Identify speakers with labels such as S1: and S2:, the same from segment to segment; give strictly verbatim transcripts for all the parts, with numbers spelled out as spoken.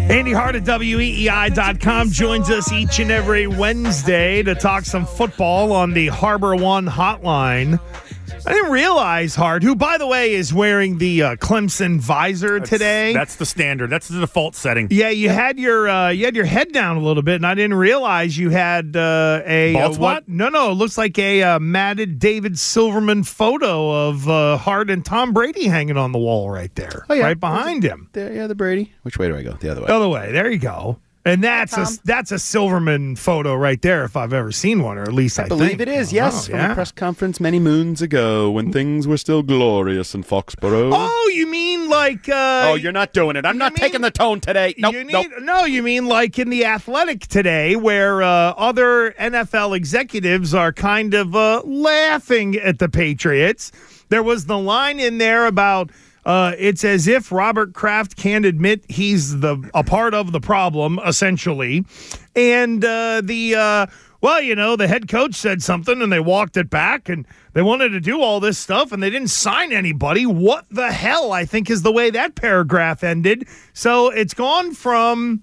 S1: Andy Hart at W E E I dot com joins us each and every Wednesday to talk some football on the Harbor One hotline. I didn't realize, Hart, who, by the way, is wearing the uh, Clemson visor
S2: that's,
S1: today.
S2: That's the standard. That's the default setting.
S1: Yeah, you had your uh, you had your head down a little bit, and I didn't realize you had uh, a
S2: Bald
S1: uh,
S2: spot?
S1: what? No, no, it looks like a uh, matted David Silverman photo of uh, Hart and Tom Brady hanging on the wall right there,
S3: Oh, yeah.
S1: right behind him.
S3: There, yeah, the Brady. Which way do I go? The other way.
S1: The other way. There you go. And that's
S3: Hi,
S1: a
S3: Tom.
S1: that's a Silverman photo right there, if I've ever seen one, or at least I,
S3: I believe
S1: think.
S3: it is,
S1: Oh,
S3: yes, from
S1: yeah.
S3: a press conference many moons ago when things were still glorious in Foxborough.
S1: Oh, you mean like? Uh,
S3: Oh, you're not doing it. I'm not
S1: mean-
S3: taking the tone today. Nope,
S1: you need,
S3: nope.
S1: No, you mean like in The Athletic today, where uh, other N F L executives are kind of uh, laughing at the Patriots. There was the line in there about uh, it's as if Robert Kraft can't admit he's the a part of the problem, essentially. And uh, the, uh, well, you know, the head coach said something and they walked it back and they wanted to do all this stuff and they didn't sign anybody. What the hell, I think, is the way that paragraph ended. So it's gone from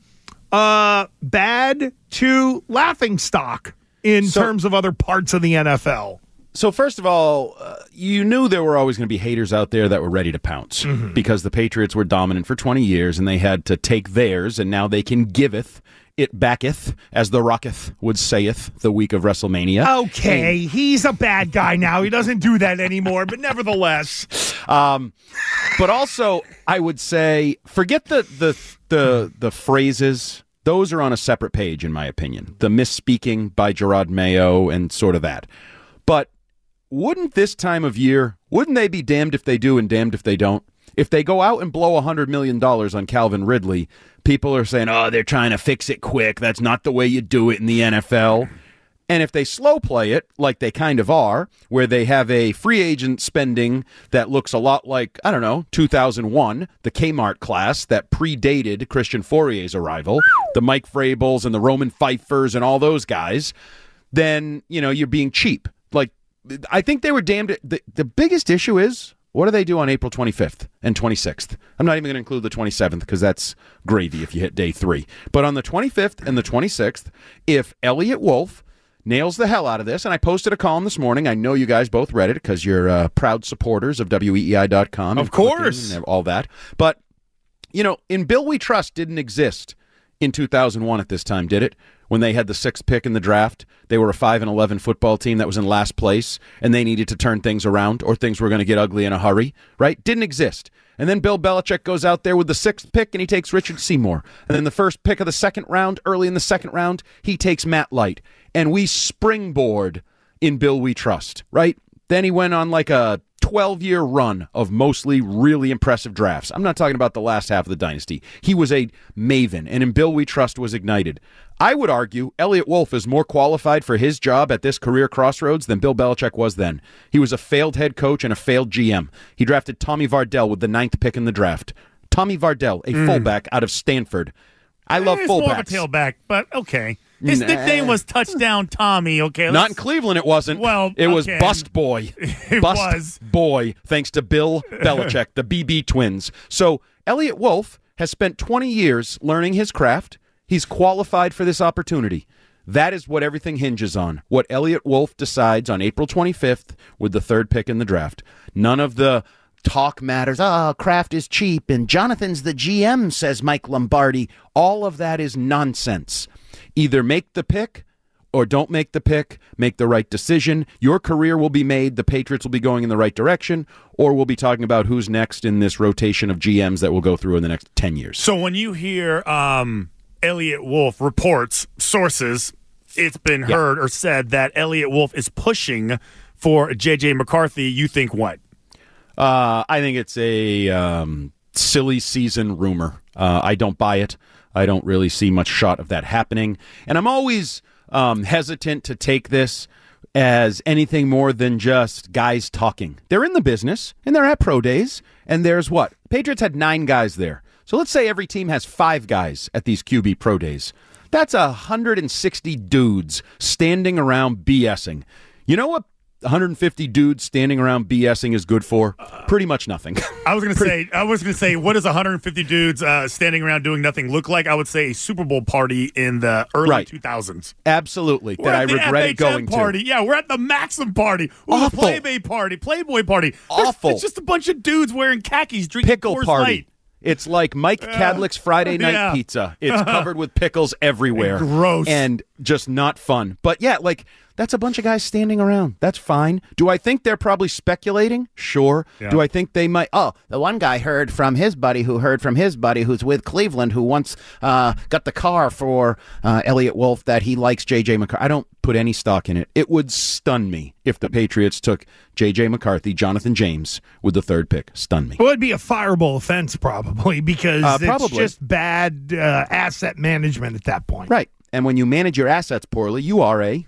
S1: uh, bad to laughingstock in
S3: So-
S1: terms of other parts of the N F L.
S3: So first of all, uh, you knew there were always going to be haters out there that were ready to pounce
S1: Mm-hmm.
S3: because the Patriots were dominant for twenty years and they had to take theirs, and now they can giveth it backeth, as the Rocketh would sayeth the week of WrestleMania.
S1: Okay, he's a bad guy now. He doesn't do that anymore, but nevertheless.
S3: Um, but also, I would say, forget the the the the phrases. Those are on a separate page, in my opinion. The misspeaking by Gerard Mayo and sort of that. But wouldn't this time of year, wouldn't they be damned if they do and damned if they don't? If they go out and blow one hundred million dollars on Calvin Ridley, people are saying, oh, they're trying to fix it quick. That's not the way you do it in the N F L. And if they slow play it, like they kind of are, where they have a free agent spending that looks a lot like, I don't know, two thousand one, the Kmart class that predated Christian Fourier's arrival, the Mike Vrabels and the Roman Pfeiffers and all those guys, then, you know, you're being cheap. Like, I think they were damned. The, the biggest issue is, what do they do on April twenty-fifth and twenty-sixth? I'm not even going to include the twenty-seventh because that's gravy if you hit day three. But on the twenty-fifth and the twenty-sixth, if Elliott Wolf nails the hell out of this, and I posted a column this morning. I know you guys both read it because you're uh, proud supporters of W E E I dot com.
S1: Of course.
S3: And all that. But, you know, In Bill We Trust didn't exist in two thousand one at this time, did it? When they had the sixth pick in the draft, they were a five and eleven football team that was in last place, and they needed to turn things around, or things were going to get ugly in a hurry, right? Didn't exist. And then Bill Belichick goes out there with the sixth pick, and he takes Richard Seymour. And then the first pick of the second round, early in the second round, he takes Matt Light. And we springboard In Bill We Trust, right? Then he went on like a twelve-year run of mostly really impressive drafts. I'm not talking about the last half of the dynasty. He was a maven, and In Bill We Trust was ignited. I would argue Elliott Wolf is more qualified for his job at this career crossroads than Bill Belichick was then. He was a failed head coach and a failed G M. He drafted Tommy Vardell with the ninth pick in the draft. Tommy Vardell, a mm. fullback out of Stanford. I love
S2: it's
S3: fullbacks.
S2: More of a tailback, but okay. His
S3: Nah.
S2: nickname was Touchdown Tommy. Okay,
S3: Not in Cleveland, it wasn't.
S2: Well,
S3: it was
S2: okay.
S3: Bust Boy.
S2: It
S3: Bust
S2: was.
S3: Boy, thanks to Bill Belichick, the B B twins. So Elliott Wolf has spent twenty years learning his craft. He's qualified for this opportunity. That is what everything hinges on. What Elliott Wolf decides on April twenty-fifth with the third pick in the draft. None of the talk matters. Oh, Kraft is cheap and Jonathan's the G M, says Mike Lombardi. All of that is nonsense. Either make the pick or don't make the pick. Make the right decision. Your career will be made. The Patriots will be going in the right direction, or we'll be talking about who's next in this rotation of G Ms that will go through in the next ten years.
S2: So when you hear um, Elliott Wolf reports, sources, it's been
S3: Yeah.
S2: heard or said that Elliott Wolf is pushing for J J McCarthy, you think what?
S3: Uh, I think it's a um, silly season rumor. Uh, I don't buy it. I don't really see much shot of that happening. And I'm always um, hesitant to take this as anything more than just guys talking. They're in the business, and they're at pro days, and there's what? Patriots had nine guys there. So let's say every team has five guys at these Q B pro days. That's one hundred sixty dudes standing around BSing. You know what one hundred fifty dudes standing around BSing is good for? Pretty much nothing.
S2: I was going to say, I was going to say, what does one hundred fifty dudes uh, standing around doing nothing look like? I would say a Super Bowl party in the early
S3: Right.
S2: two thousands.
S3: Absolutely.
S2: We're
S3: that I
S2: at the
S3: regretted
S2: F H M
S3: going
S2: party.
S3: to.
S2: Yeah, we're at the Maxim party. Ooh,
S3: Awful.
S2: the Playmate party, Playboy party. There's-
S3: Awful.
S2: It's just a bunch of dudes wearing khakis drinking
S3: Pickle
S2: Coors
S3: party.
S2: Light.
S3: It's like Mike Cadlick's Friday night
S2: Yeah.
S3: pizza. It's covered with pickles everywhere.
S2: Gross.
S3: And just not fun. But yeah, like, that's a bunch of guys standing around. That's fine. Do I think they're probably speculating? Sure.
S2: Yeah.
S3: Do I think they might? Oh, the one guy heard from his buddy who heard from his buddy who's with Cleveland who once uh, got the car for uh, Elliott Wolf that he likes J J. McCarthy. I don't put any stock in it. It would stun me if the Patriots took J J. McCarthy, Jonathan James, with the third pick. Stun me.
S1: Well, it'd be a fireable offense probably because
S3: Uh,
S1: it's
S3: probably.
S1: just bad uh, asset management at that point.
S3: Right. And when you manage your assets poorly, you are a...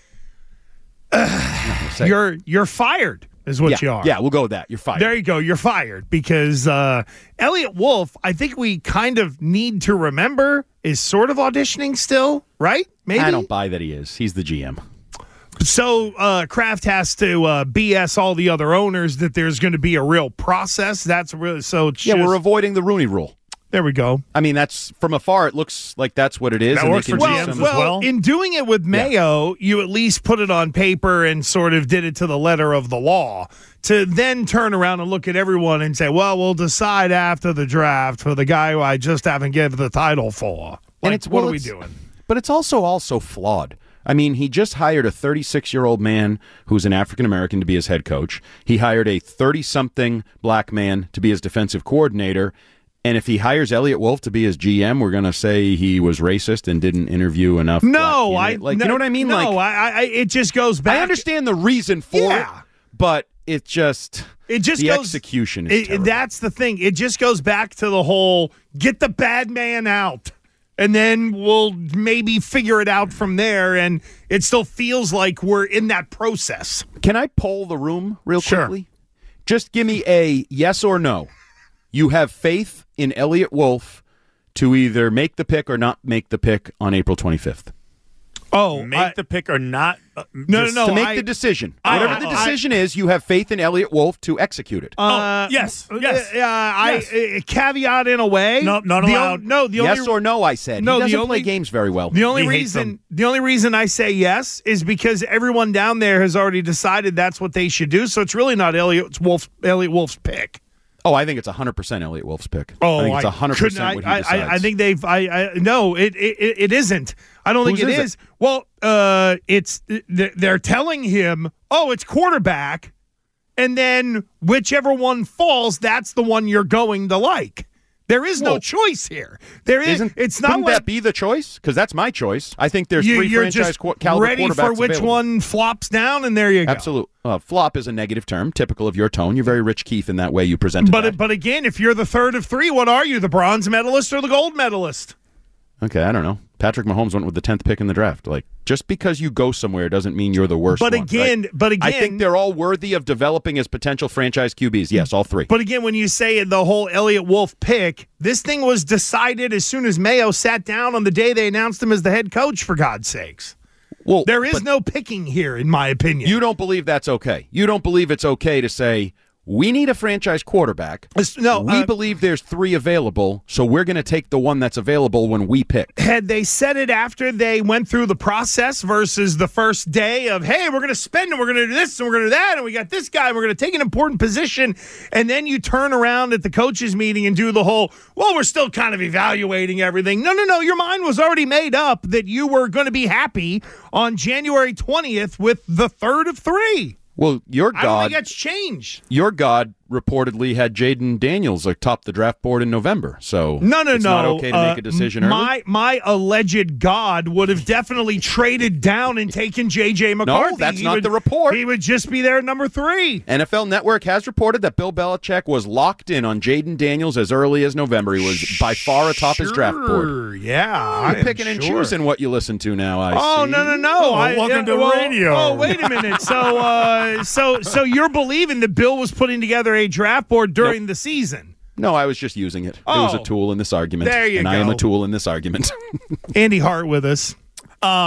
S3: Say it.
S1: You're you're fired is what
S3: yeah,
S1: you are.
S3: Yeah, we'll go with that. You're fired.
S1: There you go. You're fired because uh, Elliott Wolf, I think we kind of need to remember, is sort of auditioning still, right? Maybe.
S3: I don't buy that he is. He's the G M.
S1: So uh, Kraft has to uh, B S all the other owners that there's going to be a real process. That's really so. It's
S3: Yeah,
S1: just-
S3: we're avoiding the Rooney Rule.
S1: there we go.
S3: I mean, that's from afar. It looks like that's what it is.
S2: That
S3: and they
S2: works
S3: can
S2: for
S3: do
S2: G Ms
S3: some-
S2: as
S1: well,
S2: well?
S1: in doing it with Mayo, you at least put it on paper and sort of did it to the letter of the law. To then turn around and look at everyone and say, well, we'll decide after the draft for the guy who I just haven't given the title for. Like,
S3: And it's
S1: what
S3: well,
S1: are we
S3: it's-
S1: doing?
S3: But it's also also flawed. I mean, he just hired a thirty-six-year-old man who's an African-American to be his head coach. He hired a thirty-something black man to be his defensive coordinator. And if he hires Elliott Wolf to be his G M, we're going to say he was racist and didn't interview enough.
S1: No,
S3: black
S1: I
S3: candidates. like
S1: no,
S3: you know what I mean.
S1: No,
S3: like
S1: I, I, it just goes back.
S3: I understand the reason for
S1: Yeah.
S3: it, but it just
S1: It just
S3: the
S1: goes,
S3: execution is
S1: it-
S3: terrible.
S1: That's the thing. It just goes back to the whole get the bad man out, and then we'll maybe figure it out from there. And it still feels like we're in that process.
S3: Can I poll the room real
S1: Sure.
S3: quickly? Just give me a yes or no. You have faith in Elliott Wolf to either make the pick or not make the pick on April twenty-fifth.
S1: Oh,
S2: Make
S1: I-
S2: the pick or not? Uh,
S1: No,
S2: just-
S1: no,
S3: to make
S1: I-
S3: the decision.
S1: I-
S3: Whatever the
S1: I-
S3: decision is, you have faith in Elliott Wolf to execute it.
S1: Uh,
S2: yes, yes,
S1: Uh, I uh, caveat in a way.
S2: No, not
S1: The
S2: allowed.
S1: o- no, the
S3: yes
S1: only
S3: or no, I said.
S1: No,
S3: he
S1: the
S3: doesn't
S1: only-
S3: play games very well.
S1: The only
S2: He hates
S1: reason
S2: them.
S1: the only reason I say yes is because everyone down there has already decided that's what they should do. So it's really not Elliott Wolf's Elliott Wolf's pick.
S3: Oh, I think it's one hundred percent Elliott Wolf's pick.
S1: Oh,
S3: I think it's
S1: I
S3: one hundred
S1: couldn't-
S3: percent what he
S1: I,
S3: decides.
S1: I, I think they've. I, I no, it, it it isn't. I don't think
S3: Whose
S1: it
S3: is it?
S1: is. Well, uh, it's they're telling him, oh, it's quarterback, and then whichever one falls, that's the one you're going to like. There is no
S3: Well,
S1: choice here. There is.
S3: Isn't,
S1: It's not
S3: couldn't
S1: like
S3: that be the choice? Because that's my choice. I think there's
S1: you,
S3: three
S1: you're
S3: franchise
S1: just
S3: qu- caliber
S1: ready
S3: quarterbacks
S1: for which
S3: available.
S1: one flops down, and there you go.
S3: Absolute. Uh, flop is a negative term, typical of your tone. You're very Rich Keefe in that way you presented
S1: But
S3: that.
S1: but again, if you're the third of three, what are you? The bronze medalist or the gold medalist?
S3: Okay, I don't know. Patrick Mahomes went with the tenth pick in the draft. Like, just because you go somewhere doesn't mean you're the worst
S1: But
S3: one,
S1: again,
S3: right?
S1: but again,
S3: I think they're all worthy of developing as potential franchise Q Bs. Yes, all three.
S1: But again, when you say the whole Elliott Wolf pick, this thing was decided as soon as Mayo sat down on the day they announced him as the head coach, for God's sakes.
S3: Well,
S1: There is
S3: but
S1: no picking here, in my opinion.
S3: you don't believe that's okay. You don't believe it's okay to say, we need a franchise quarterback.
S1: It's- no,
S3: we
S1: uh,
S3: believe there's three available, so we're going to take the one that's available when we pick.
S1: Had they said it after they went through the process versus the first day of, hey, we're going to spend and we're going to do this and we're going to do that and we got this guy and we're going to take an important position, and then you turn around at the coaches meeting and do the whole, well, we're still kind of evaluating everything. No, no, no. Your mind was already made up that you were going to be happy on January twentieth with the third of three.
S3: Well, your
S1: I don't
S3: God,
S1: think that's changed.
S3: your God reportedly had Jaden Daniels atop the draft board in November. So
S1: No, no,
S3: it's
S1: no.
S3: not okay to
S1: Uh,
S3: make a decision early.
S1: My my alleged God would have definitely traded down and taken J J McCarthy.
S3: that's
S1: He
S3: not
S1: would-
S3: the report.
S1: He would just be there at number three.
S3: N F L Network has reported that Bill Belichick was locked in on Jaden Daniels as early as November. He was by far atop his draft board.
S1: Sure, Yeah,
S3: You're picking and choosing what you listen to now, I
S1: Oh
S3: see.
S1: no no no! I,
S2: welcome to
S1: well,
S2: radio.
S1: Oh wait a minute. So uh, so so you're believing that Bill was putting together a draft board during
S3: Nope.
S1: the season?
S3: No, I was just using it. It was a
S1: Oh.
S3: tool in this argument.
S1: There you
S3: and I am
S1: go.
S3: a tool in this argument.
S1: Andy Hart with us.
S2: Um,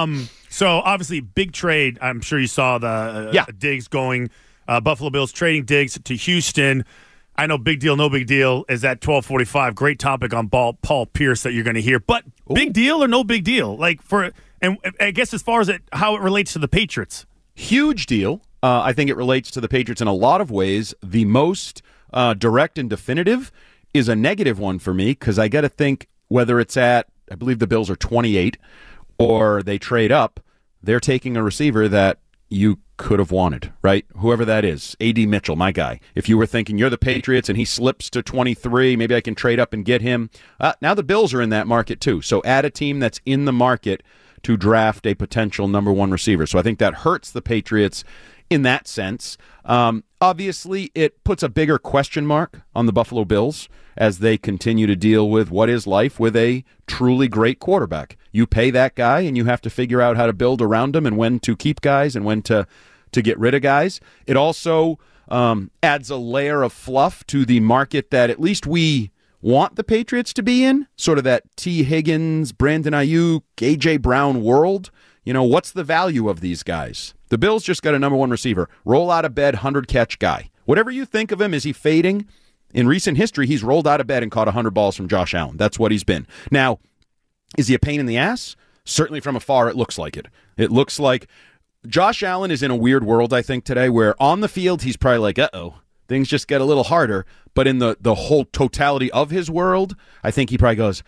S2: So, obviously, big trade. I'm sure you saw the uh,
S3: yeah.
S2: Diggs going, uh, Buffalo Bills trading Diggs to Houston. I know big deal, no big deal is at twelve forty-five. Great topic on ball, Paul Pierce that you're going to hear. But Ooh. big deal or no big deal? Like for, and I guess as far as it, how it relates to the Patriots.
S3: Huge deal. Uh, I think it relates to the Patriots in a lot of ways. The most uh, direct and definitive is a negative one for me because I got to think whether it's at, I believe the Bills are twenty-eight, or they trade up, they're taking a receiver that you could have wanted, right? Whoever that is, A D Mitchell, my guy. If you were thinking you're the Patriots and he slips to twenty-three, maybe I can trade up and get him. Uh, now the Bills are in that market too. So add a team that's in the market to draft a potential number one receiver. So I think that hurts the Patriots in that sense. Um, obviously, it puts a bigger question mark on the Buffalo Bills as they continue to deal with what is life with a truly great quarterback. You pay that guy, and you have to figure out how to build around him and when to keep guys and when to, to get rid of guys. It also um, adds a layer of fluff to the market that at least we want the Patriots to be in, sort of that T. Higgins, Brandon Ayuk, A J. Brown world. You know, what's the value of these guys? The Bills just got a number one receiver. Roll out of bed, one hundred catch guy. Whatever you think of him, is he fading? In recent history, he's rolled out of bed and caught one hundred balls from Josh Allen. That's what he's been. Now, is he a pain in the ass? Certainly from afar, it looks like it. It looks like Josh Allen is in a weird world, I think, today, where on the field, he's probably like, uh-oh, things just get a little harder. But in the, the whole totality of his world, I think he probably goes,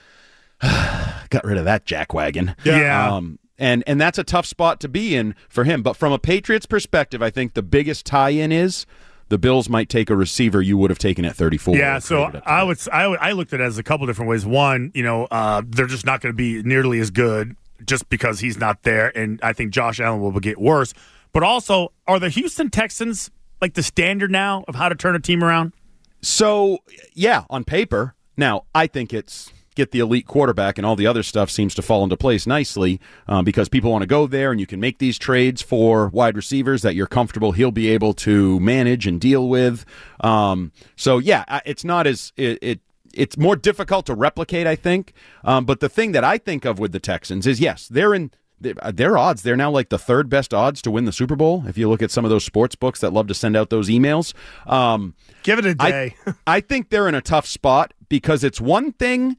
S3: got rid of that jackwagon.
S2: Yeah.
S3: Um, and, and that's a tough spot to be in for him. But from a Patriots perspective, I think the biggest tie-in is the Bills might take a receiver you would have taken at thirty-four.
S2: Yeah, so I would, I would I looked at it as a couple different ways. One, you know, uh, they're just not going to be nearly as good just because he's not there, and I think Josh Allen will get worse. But also, are the Houston Texans like the standard now of how to turn a team around?
S3: So, yeah, on paper. Now, I think it's get the elite quarterback, and all the other stuff seems to fall into place nicely um, because people want to go there, and you can make these trades for wide receivers that you're comfortable he'll be able to manage and deal with. Um, so, yeah, it's not as it, it it's more difficult to replicate, I think. Um, but the thing that I think of with the Texans is, yes, they're in their odds. They're now like the third best odds to win the Super Bowl. If you look at some of those sports books that love to send out those emails, um,
S1: give it a day.
S3: I, I think they're in a tough spot because it's one thing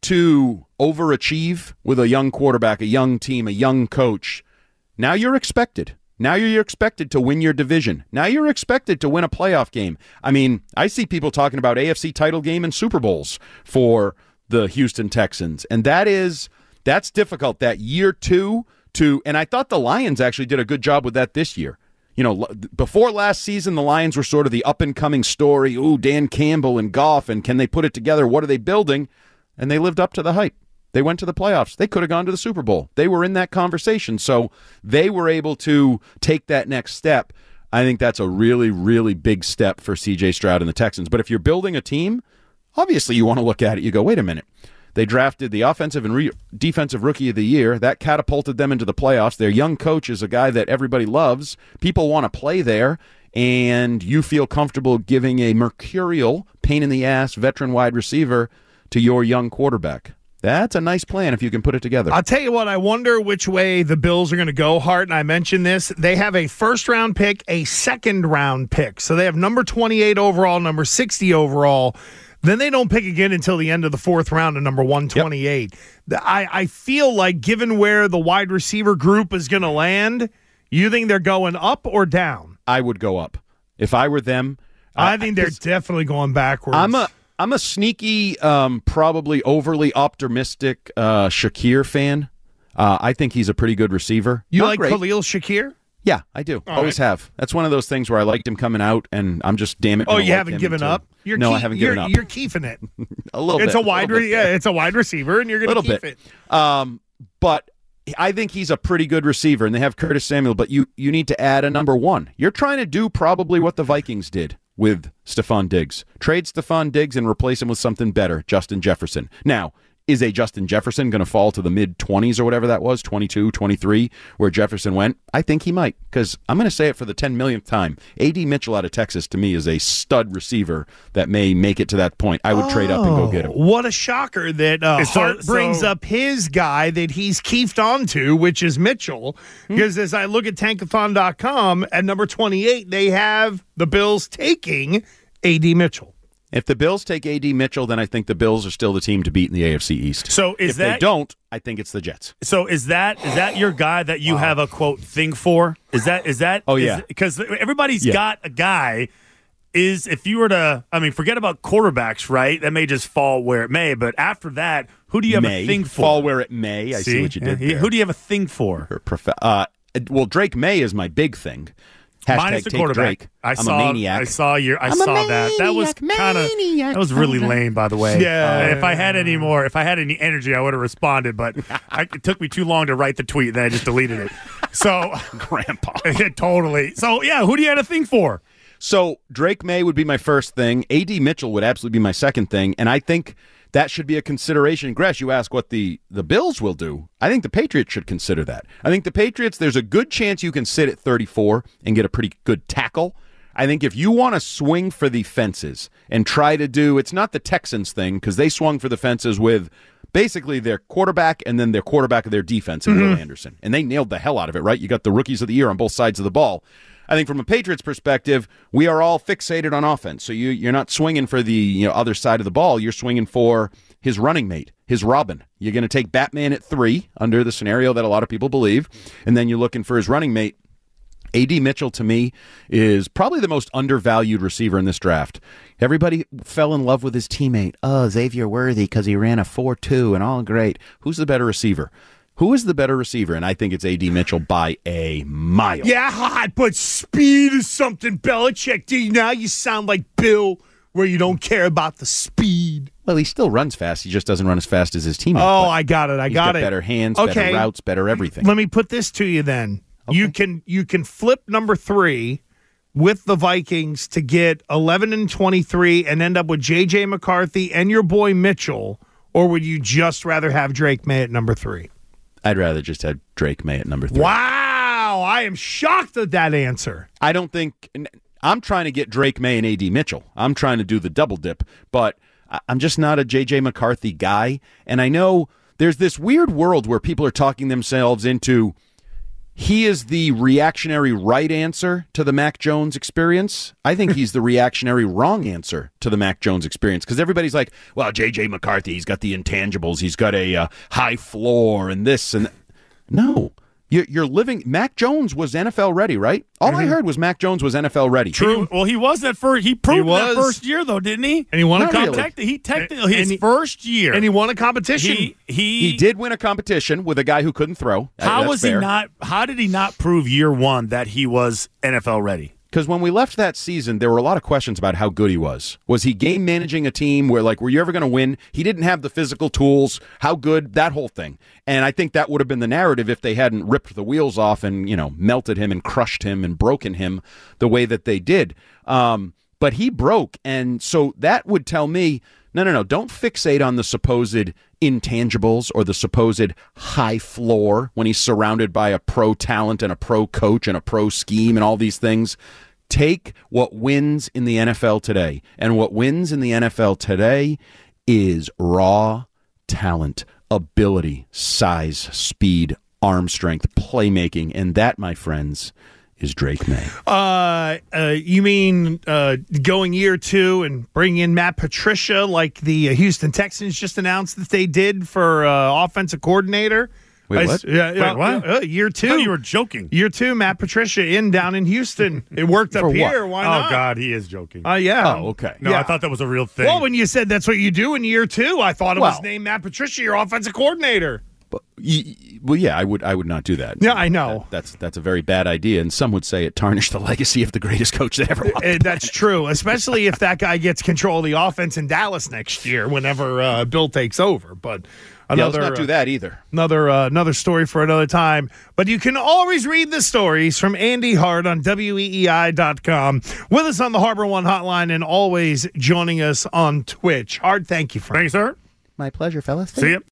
S3: to overachieve with a young quarterback, a young team, a young coach. Now you're expected. Now you're expected to win your division. Now you're expected to win a playoff game. I mean, I see people talking about A F C title game and Super Bowls for the Houston Texans, and that is that's difficult. That year two to, and I thought the Lions actually did a good job with that this year. You know, before last season, the Lions were sort of the up-and-coming story. Ooh, Dan Campbell and Goff, and can they put it together? What are they building? And they lived up to the hype. They went to the playoffs. They could have gone to the Super Bowl. They were in that conversation. So they were able to take that next step. I think that's a really, really big step for C J Stroud and the Texans. But if you're building a team, obviously you want to look at it. You go, wait a minute. They drafted the offensive and re- defensive rookie of the year. That catapulted them into the playoffs. Their young coach is a guy that everybody loves. People want to play there. And you feel comfortable giving a mercurial, pain-in-the-ass veteran wide receiver to your young quarterback. That's a nice plan if you can put it together.
S1: I'll tell you what, I wonder which way the Bills are going to go, Hart, and I mentioned this. They have a first-round pick, a second-round pick. So they have number twenty-eight overall, number sixty overall. Then they don't pick again until the end of the fourth round at number one twenty-eight. Yep. I, I feel like given where the wide receiver group is going to land, you think they're going up or down?
S3: I would go up. If I were them.
S1: I uh, think they're definitely going backwards.
S3: I'm a I'm a sneaky, um, probably overly optimistic uh, Shakir fan. Uh, I think he's a pretty good receiver.
S1: You
S3: Not
S1: like
S3: great.
S1: Khalil Shakir?
S3: Yeah, I do.
S1: All
S3: Always
S1: right.
S3: have. That's one of those things where I liked him coming out, and I'm just damn it.
S1: Oh,
S3: gonna
S1: you
S3: like
S1: haven't
S3: him
S1: given
S3: until-
S1: up? You're
S3: no,
S1: keep,
S3: I haven't
S1: you're,
S3: given up.
S1: You're keeping it.
S3: a little
S1: it's
S3: bit.
S1: a wide,
S3: a
S1: re- yeah, it's a wide receiver, and you're going to keep
S3: bit.
S1: it.
S3: Um, but I think he's a pretty good receiver, and they have Curtis Samuel. But you you need to add a number one. You're trying to do probably what the Vikings did with Stephon Diggs. Trade Stephon Diggs and replace him with something better, Justin Jefferson. Now, Is a Justin Jefferson going to fall to the mid-twenties or whatever that was, twenty-two, twenty-three, where Jefferson went? I think he might, because I'm going to say it for the ten millionth time. A D Mitchell out of Texas, to me, is a stud receiver that may make it to that point. I would oh, trade up and go get him.
S1: What a shocker that uh, so, Hart brings so, up his guy that he's keefed onto, which is Mitchell, because hmm. as I look at tankathon dot com, at number twenty-eight, they have the Bills taking A D Mitchell.
S3: If the Bills take A D Mitchell, then I think the Bills are still the team to beat in the A F C East.
S2: So is
S3: if
S2: that,
S3: they don't, I think it's the Jets.
S2: So is that is that your guy that you wow. have a quote thing for? Is that is that?
S3: Oh yeah,
S2: because everybody's yeah. got a guy. Is if you were to, I mean, forget about quarterbacks, right? That may just fall where it may. But after that, who do you have
S3: may.
S2: a thing for?
S3: Fall where it may. I see, see what you did
S2: yeah.
S3: there.
S2: Who do you have a thing for?
S3: Prof- uh, well, Drake May is my big thing. Hashtag
S2: Mine is the
S3: take
S2: quarterback.
S3: Drake.
S2: I
S3: I'm
S2: saw,
S3: a maniac.
S2: I saw your. I
S3: I'm
S2: saw
S3: a maniac,
S2: that. That was kind of. That was really lame, by the way.
S1: Yeah.
S2: Uh, if I had any more, if I had any energy, I would have responded. But I, it took me too long to write the tweet. Then I just deleted it. So,
S3: Grandpa.
S2: Totally. So yeah, who do you have a thing for?
S3: So Drake May would be my first thing. A D Mitchell would absolutely be my second thing, and I think that should be a consideration. Gresh, you ask what the, the Bills will do. I think the Patriots should consider that. I think the Patriots, there's a good chance you can sit at thirty-four and get a pretty good tackle. I think if you want to swing for the fences and try to do, it's not the Texans thing, because they swung for the fences with basically their quarterback and then their quarterback of their defense in mm-hmm. Will Anderson. And they nailed the hell out of it, right? You got the rookies of the year on both sides of the ball. I think from a Patriots perspective, we are all fixated on offense. So you, you're not swinging for the you know other side of the ball. You're swinging for his running mate, his Robin. You're going to take Batman at three under the scenario that a lot of people believe, and then you're looking for his running mate. A D Mitchell, to me, is probably the most undervalued receiver in this draft. Everybody fell in love with his teammate. Oh, Xavier Worthy, because he ran a four two and all great. Who's the better receiver? Who is the better receiver? And I think it's A D Mitchell by a mile.
S1: Yeah, hot, but speed is something Belichick did. Now you sound like Bill, where you don't care about the speed.
S3: Well, he still runs fast. He just doesn't run as fast as his teammate.
S1: Oh, I got it. I
S3: he's
S1: got,
S3: got
S1: it.
S3: Better hands,
S1: okay.
S3: better routes, better everything.
S1: Let me put this to you then. Okay. You can you can flip number three with the Vikings to get eleven and twenty-three and end up with J J McCarthy and your boy Mitchell, or would you just rather have Drake May at number three?
S3: I'd rather just have Drake May at number three.
S1: Wow, I am shocked at that answer.
S3: I don't think I'm trying to get Drake May and A D Mitchell. I'm trying to do the double dip, but I'm just not a J J McCarthy guy. And I know there's this weird world where people are talking themselves into he is the reactionary right answer to the Mac Jones experience. I think he's the reactionary wrong answer to the Mac Jones experience, because everybody's like, well, J J McCarthy, he's got the intangibles. He's got a uh, high floor and this and that. No. You're living. Mac Jones was N F L ready, right? All mm-hmm. I heard was Mac Jones was N F L ready.
S2: True. Well, he was that first. He proved he that first year, though, didn't he?
S1: And he won
S2: Not
S1: a competition.
S2: Really. He technically his he, first year,
S1: and he won a competition.
S2: He he,
S3: he did win a competition with a guy who couldn't throw.
S2: How
S3: That's
S2: was
S3: fair.
S2: he not? How did he not prove year one that he was N F L ready?
S3: Because when we left that season, there were a lot of questions about how good he was. Was he game managing a team where, like, were you ever going to win? He didn't have the physical tools. How good? That whole thing. And I think that would have been the narrative if they hadn't ripped the wheels off and, you know, melted him and crushed him and broken him the way that they did. Um, but he broke. And so that would tell me, no, no, no, don't fixate on the supposed intangibles or the supposed high floor when he's surrounded by a pro talent and a pro coach and a pro scheme and all these things. Take what wins in the N F L today. And what wins in the N F L today is raw talent, ability, size, speed, arm strength, playmaking. And that, my friends, is Drake May.
S1: Uh, uh, you mean uh, going year two and bring in Matt Patricia like the uh, Houston Texans just announced that they did for uh, offensive coordinator?
S3: Wait, what?
S1: I, yeah,
S2: Wait,
S1: yeah,
S2: what?
S1: Uh, year two.
S2: I thought you were joking.
S1: Year two, Matt Patricia in down in Houston. It worked up
S3: what?
S1: here. Why not?
S2: Oh, God, he is joking.
S1: Uh, yeah.
S3: Oh, okay.
S2: No,
S1: yeah.
S2: I thought that was a real thing.
S1: Well, when you said that's what you do in year two, I thought it
S3: well,
S1: was named Matt Patricia, your offensive coordinator.
S3: But, well, yeah, I would I would not do that.
S1: Yeah, I know.
S3: That, that's that's a very bad idea, and some would say it tarnished the legacy of the greatest coach that ever walked.
S1: Uh, that's true, especially if that guy gets control of the offense in Dallas next year whenever uh, Bill takes over. But another,
S3: yeah, let's not do that either.
S1: Another uh, another story for another time. But you can always read the stories from Andy Hart on W E E I dot com. With us on the Harbor One Hotline and always joining us on Twitch. Hart, thank you, friend.
S2: Thanks, sir.
S4: My pleasure, fellas.
S2: See ya.